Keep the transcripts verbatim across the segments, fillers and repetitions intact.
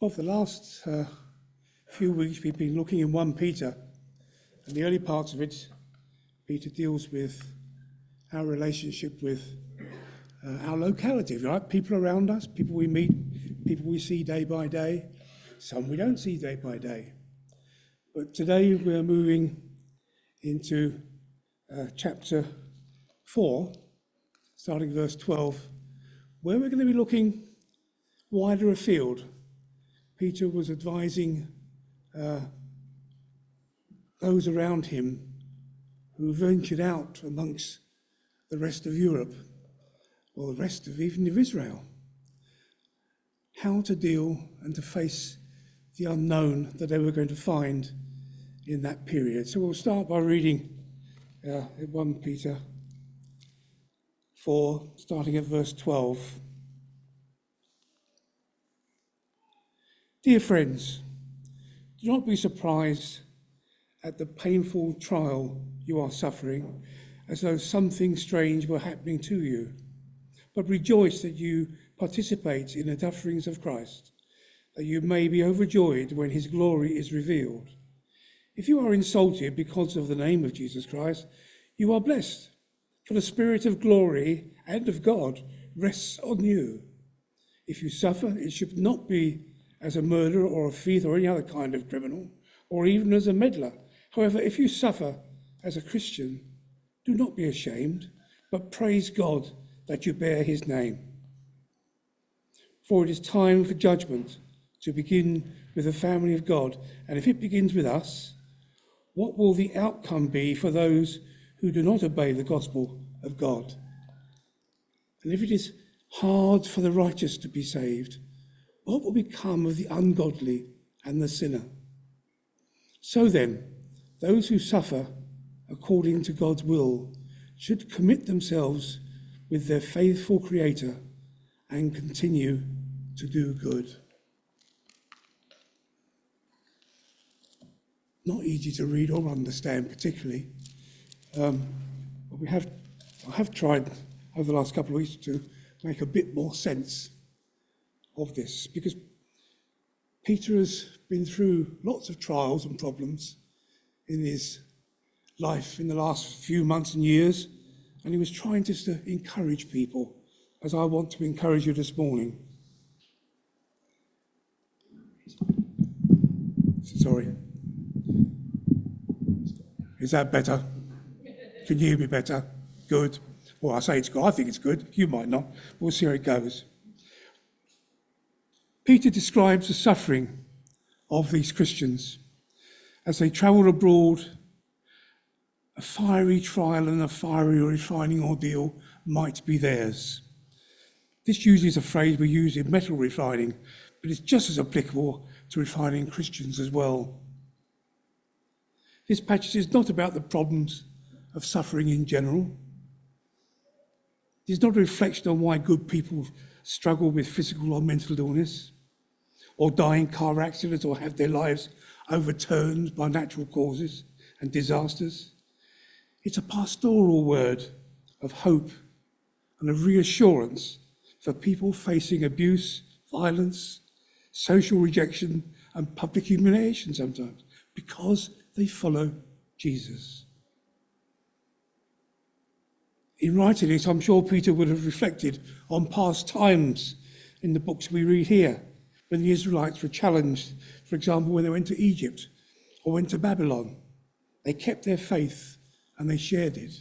Well, for the last uh, few weeks, we've been looking in First Peter, and the early parts of it, Peter deals with our relationship with uh, our locality, right? People around us, people we meet, people we see day by day, some we don't see day by day. But today we're moving into uh, chapter four, starting verse twelve, where we're going to be looking wider afield. Peter was advising uh, those around him who ventured out amongst the rest of Europe, or the rest of even of Israel, how to deal and to face the unknown that they were going to find in that period. So we'll start by reading uh, First Peter four, starting at verse twelve. Dear friends, do not be surprised at the painful trial you are suffering, as though something strange were happening to you. But rejoice that you participate in the sufferings of Christ, that you may be overjoyed when his glory is revealed. If you are insulted because of the name of Jesus Christ, you are blessed, for the Spirit of glory and of God rests on you. If you suffer, it should not be as a murderer or a thief or any other kind of criminal, or even as a meddler. However, if you suffer as a Christian, do not be ashamed, but praise God that you bear his name. For it is time for judgment to begin with the family of God, and if it begins with us, what will the outcome be for those who do not obey the gospel of God? And if it is hard for the righteous to be saved, what will become of the ungodly and the sinner? So then, those who suffer according to God's will should commit themselves with their faithful Creator and continue to do good. Not easy to read or understand particularly, um, but we have, I have tried over the last couple of weeks to make a bit more sense of this, because Peter has been through lots of trials and problems in his life in the last few months and years, and he was trying just to encourage people, as I want to encourage you this morning. Sorry. Is that better? Can you hear me better? Good. Well, I say it's good. I think it's good. You might not. We'll see how it goes. Peter describes the suffering of these Christians as they travelled abroad. A fiery trial and a fiery refining ordeal might be theirs. This usually is a phrase we use in metal refining, but it's just as applicable to refining Christians as well. This passage is not about the problems of suffering in general. It is not a reflection on why good people struggle with physical or mental illness, or die in car accidents, or have their lives overturned by natural causes and disasters. It's a pastoral word of hope and of reassurance for people facing abuse, violence, social rejection, and public humiliation sometimes, because they follow Jesus. In writing this, I'm sure Peter would have reflected on past times in the books we read here, when the Israelites were challenged, for example, when they went to Egypt or went to Babylon. They kept their faith and they shared it.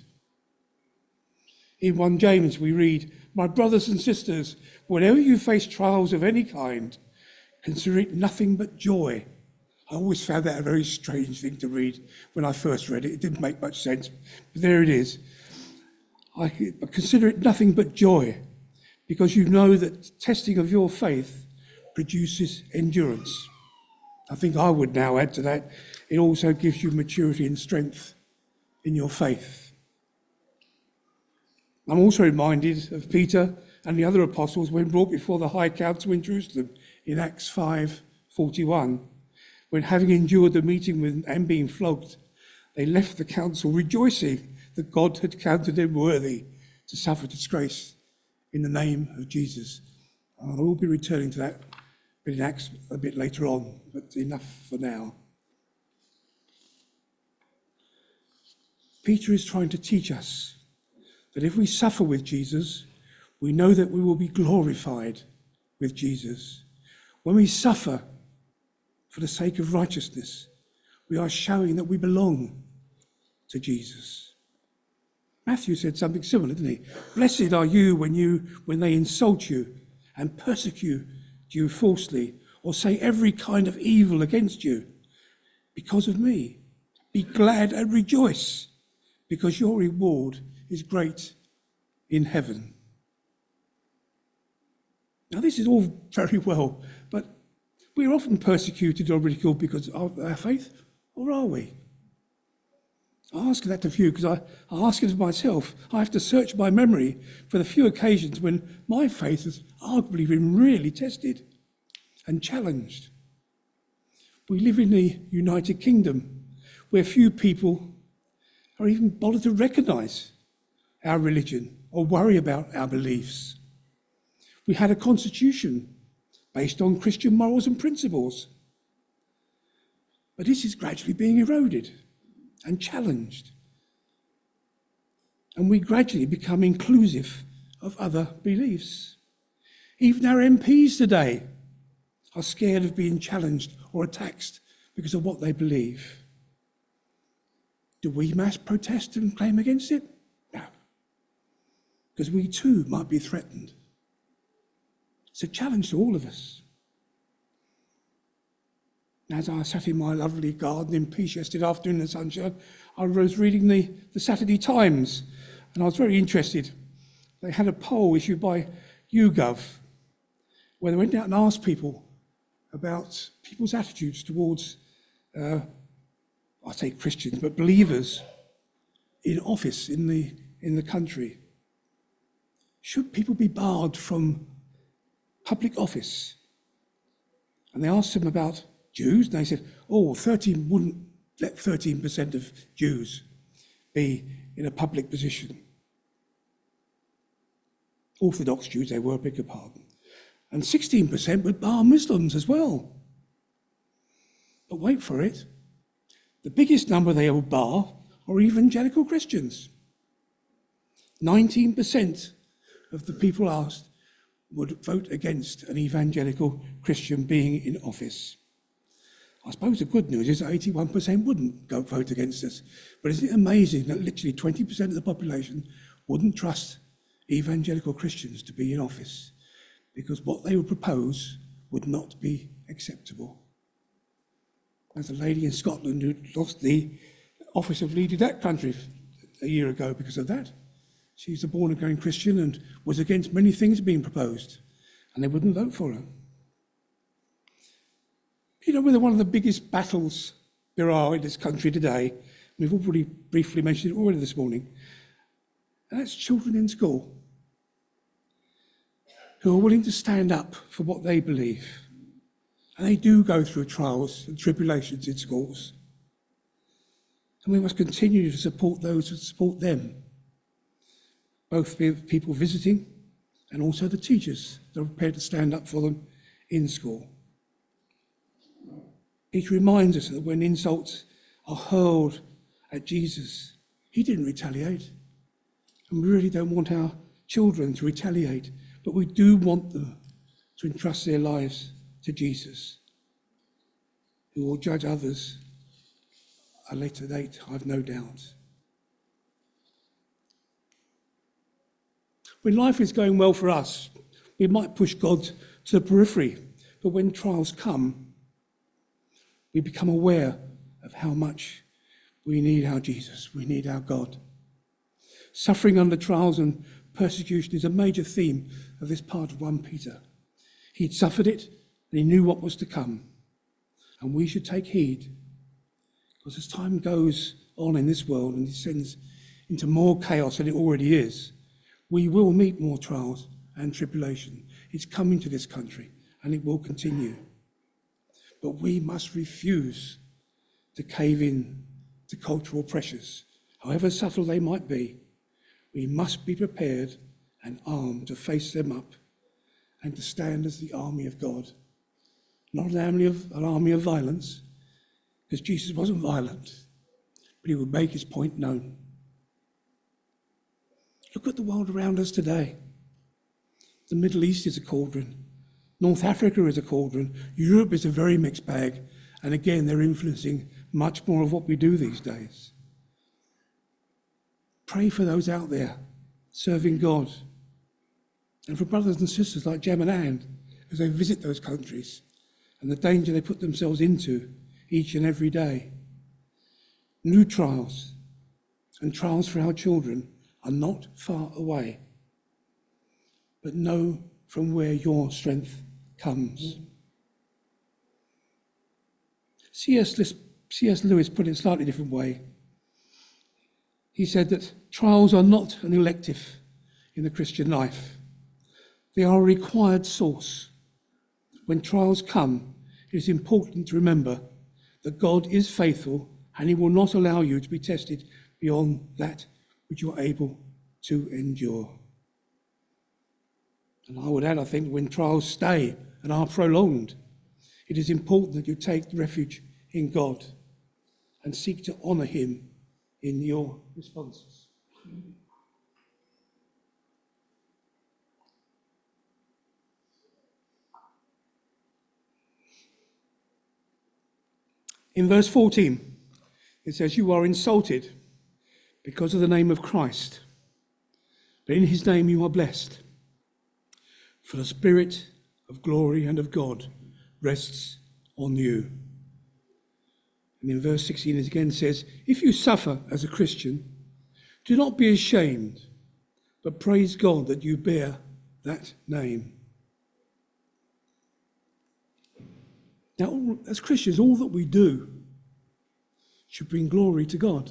In First James we read, "My brothers and sisters, whenever you face trials of any kind, consider it nothing but joy." I always found that a very strange thing to read when I first read it. It didn't make much sense, but there it is. I consider it nothing but joy, because you know that testing of your faith produces endurance. I think I would now add to that, it also gives you maturity and strength in your faith. I'm also reminded of Peter and the other apostles when brought before the high council in Jerusalem in Acts five forty-one, when having endured the meeting with and being flogged, they left the council rejoicing that God had counted them worthy to suffer disgrace in the name of Jesus. I will be returning to that but in Acts a bit later on, but enough for now. Peter is trying to teach us that if we suffer with Jesus, we know that we will be glorified with Jesus. When we suffer for the sake of righteousness, we are showing that we belong to Jesus. Matthew said something similar, didn't he? Blessed are you when you when they insult you and persecute you falsely, or say every kind of evil against you because of me. Be glad and rejoice, because your reward is great in heaven. Now, this is all very well, but we are often persecuted or ridiculed because of our faith, or are we? I ask that of you because I, I ask it of myself. I have to search my memory for the few occasions when my faith has arguably been really tested and challenged. We live in the United Kingdom, where few people are even bothered to recognise our religion or worry about our beliefs. We had a constitution based on Christian morals and principles. But this is gradually being eroded and challenged. And we gradually become inclusive of other beliefs. Even our M Ps today are scared of being challenged or attacked because of what they believe. Do we mass protest and claim against it? No. Because we too might be threatened. It's a challenge to all of us. As I sat in my lovely garden in peace yesterday afternoon in the sunshine, I was reading the, the Saturday Times, and I was very interested. They had a poll issued by YouGov, where they went out and asked people about people's attitudes towards, uh, I say Christians, but believers in office in the, in the country. Should people be barred from public office? And they asked them about Jews, and they said, oh, thirteen wouldn't let thirteen percent of Jews be in a public position. Orthodox Jews, they were, beg your pardon. And sixteen percent would bar Muslims as well. But wait for it, the biggest number they will bar are evangelical Christians. nineteen percent of the people asked would vote against an evangelical Christian being in office. I suppose the good news is that eighty-one percent wouldn't go vote against us. But isn't it amazing that literally twenty percent of the population wouldn't trust evangelical Christians to be in office because what they would propose would not be acceptable? There's a lady in Scotland who lost the office of leading that country a year ago because of that. She's a born-again Christian and was against many things being proposed, and they wouldn't vote for her. You know, one of the biggest battles there are in this country today, we've already briefly mentioned it already this morning, and that's children in school who are willing to stand up for what they believe. And they do go through trials and tribulations in schools. And we must continue to support those who support them, both people visiting and also the teachers that are prepared to stand up for them in school. It reminds us that when insults are hurled at Jesus, he didn't retaliate. And we really don't want our children to retaliate, but we do want them to entrust their lives to Jesus, who will judge others at a later date, I've no doubt. When life is going well for us, we might push God to the periphery, but when trials come, we become aware of how much we need our Jesus, we need our God. Suffering under trials and persecution is a major theme of this part of First Peter. He'd suffered it, and he knew what was to come. And we should take heed, because as time goes on in this world and descends into more chaos than it already is, we will meet more trials and tribulation. It's coming to this country, and it will continue. But we must refuse to cave in to cultural pressures, however subtle they might be. We must be prepared and armed to face them up and to stand as the army of God not an army of, an army of violence, because Jesus wasn't violent, but he would make his point known. Look at the world around us today. The Middle East is a cauldron. North Africa is a cauldron. Europe is a very mixed bag. And again, they're influencing much more of what we do these days. Pray for those out there serving God. And for brothers and sisters like Jem and Anne as they visit those countries and the danger they put themselves into each and every day. New trials and trials for our children are not far away. But know from where your strength comes. C S Lewis put it a slightly different way. He said that trials are not an elective in the Christian life. They are a required source. When trials come, it is important to remember that God is faithful and he will not allow you to be tested beyond that which you are able to endure. And I would add, I think, when trials stay and are prolonged, it is important that you take refuge in God and seek to honour him in your responses. In verse fourteen, it says, "You are insulted because of the name of Christ, but in his name you are blessed. For the Spirit of glory and of God rests on you." And in verse sixteen it again says, "If you suffer as a Christian, do not be ashamed, but praise God that you bear that name." Now, as Christians, all that we do should bring glory to God.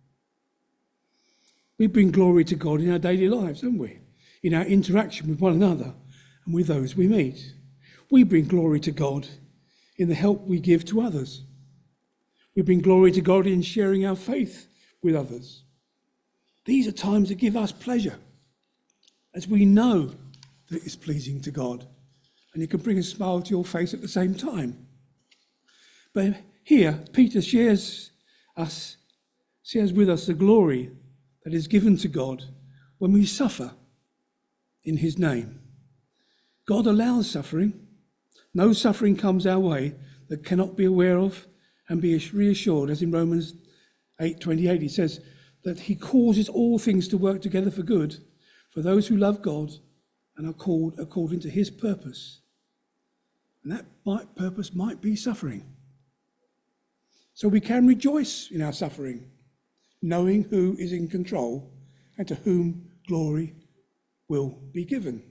We bring glory to God in our daily lives, don't we? In our interaction with one another and with those we meet. We bring glory to God in the help we give to others. We bring glory to God in sharing our faith with others. These are times that give us pleasure, as we know that it's pleasing to God, and it can bring a smile to your face at the same time. But here, Peter shares us, shares with us the glory that is given to God when we suffer in his name. God allows suffering. No suffering comes our way that cannot be aware of and be reassured, as in Romans eight twenty-eight, he says that he causes all things to work together for good for those who love God and are called according to his purpose. And that might, purpose might be suffering. So we can rejoice in our suffering, knowing who is in control and to whom glory will be given.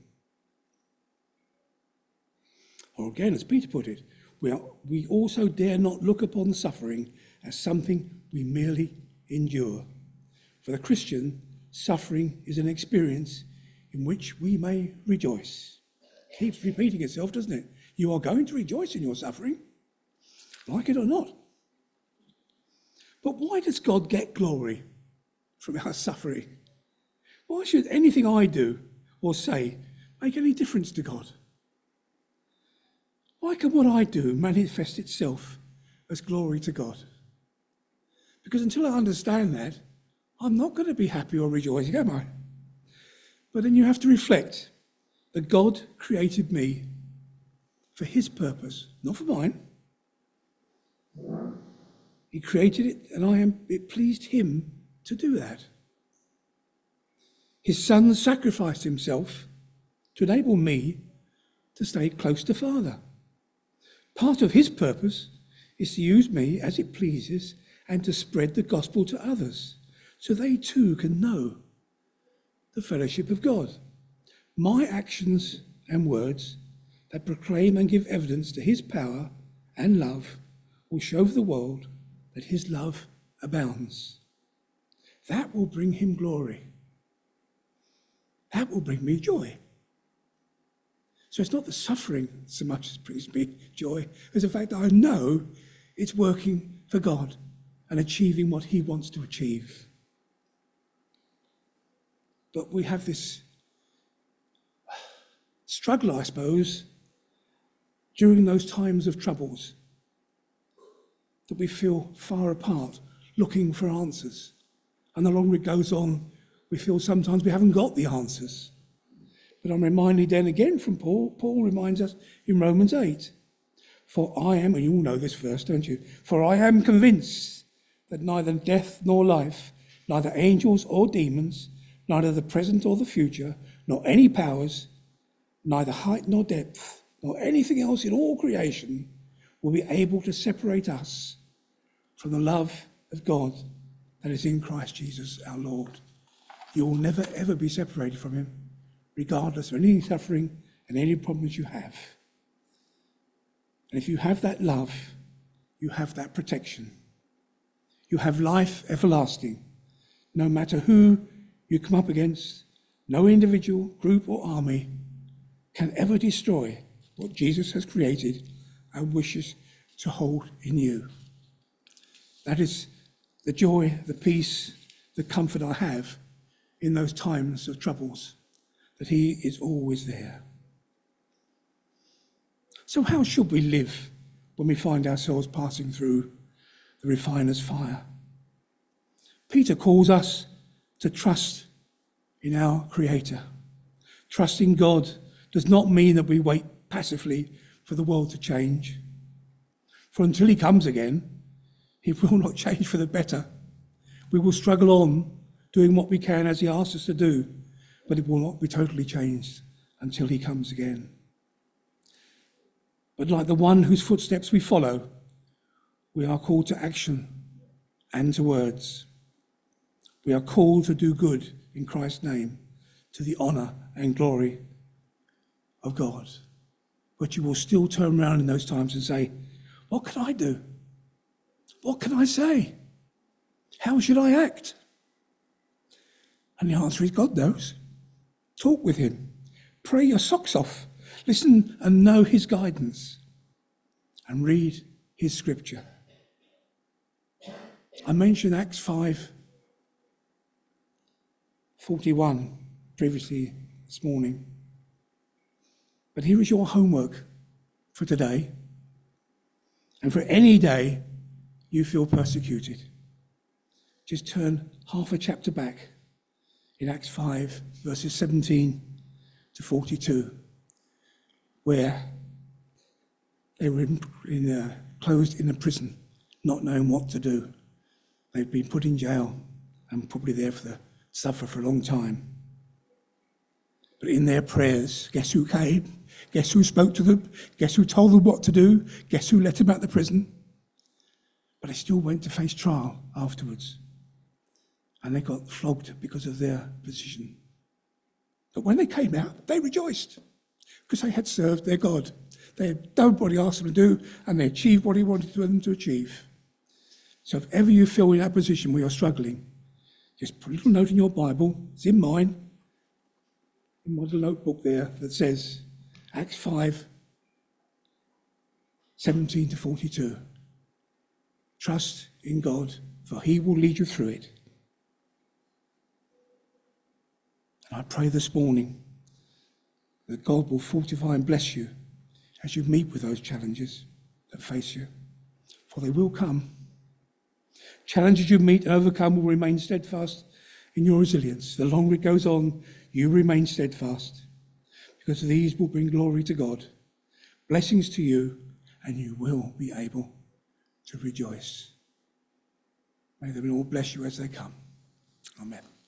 Or again, as Peter put it, we, are, we also dare not look upon suffering as something we merely endure. For the Christian, suffering is an experience in which we may rejoice. Keeps repeating itself, doesn't it? You are going to rejoice in your suffering, like it or not. But why does God get glory from our suffering? Why should anything I do or say make any difference to God? Why can what I do manifest itself as glory to God? Because until I understand that, I'm not going to be happy or rejoicing, am I? But then you have to reflect that God created me for his purpose, not for mine. He created it, and I am. It pleased him to do that. His son sacrificed himself to enable me to stay close to Father. Part of his purpose is to use me as it pleases and to spread the gospel to others, so they too can know the fellowship of God. My actions and words that proclaim and give evidence to his power and love will show the world that his love abounds. That will bring him glory. That will bring me joy. So it's not the suffering so much as brings me joy as the fact that I know it's working for God and achieving what he wants to achieve. But we have this struggle, I suppose, during those times of troubles, that we feel far apart, looking for answers. And the longer it goes on, we feel sometimes we haven't got the answers. But I'm reminded then again from Paul, Paul reminds us in Romans eight, for I am, and you all know this verse, don't you? For I am convinced that neither death nor life, neither angels or demons, neither the present or the future, nor any powers, neither height nor depth, nor anything else in all creation will be able to separate us from the love of God that is in Christ Jesus our Lord. You will never ever be separated from him, regardless of any suffering and any problems you have. And if you have that love, you have that protection. You have life everlasting. No matter who you come up against, no individual, group or army can ever destroy what Jesus has created and wishes to hold in you. That is the joy, the peace, the comfort I have in those times of troubles, that he is always there. So how should we live when we find ourselves passing through the refiner's fire? Peter calls us to trust in our Creator. Trusting God does not mean that we wait passively for the world to change. For until he comes again, he will not change for the better. We will struggle on doing what we can as he asks us to do, but it will not be totally changed until he comes again. But like the one whose footsteps we follow, we are called to action and to words. We are called to do good in Christ's name, to the honour and glory of God. But you will still turn around in those times and say, what can I do? What can I say? How should I act? And the answer is God knows. Talk with him. Pray your socks off. Listen and know his guidance. And read his scripture. I mentioned Acts five forty-one previously this morning. But here is your homework for today and for any day you feel persecuted. Just turn half a chapter back in Acts five, verses seventeen to forty-two, where they were in, in, uh, closed in a prison, not knowing what to do. They'd been put in jail and probably there for the suffer for a long time. But in their prayers, guess who came? Guess who spoke to them? Guess who told them what to do? Guess who let them out of the prison? But they still went to face trial afterwards. And they got flogged because of their position. But when they came out, they rejoiced because they had served their God. They had done what he asked them to do, and they achieved what he wanted them to achieve. So if ever you feel in that position where you're struggling, just put a little note in your Bible. It's in mine, in my little notebook there, that says Acts five, seventeen to forty-two. Trust in God, for he will lead you through it. And I pray this morning that God will fortify and bless you as you meet with those challenges that face you, for they will come. Challenges you meet and overcome will remain steadfast in your resilience. The longer it goes on, you remain steadfast, because these will bring glory to God, blessings to you, and you will be able to rejoice. May the Lord bless you as they come. Amen.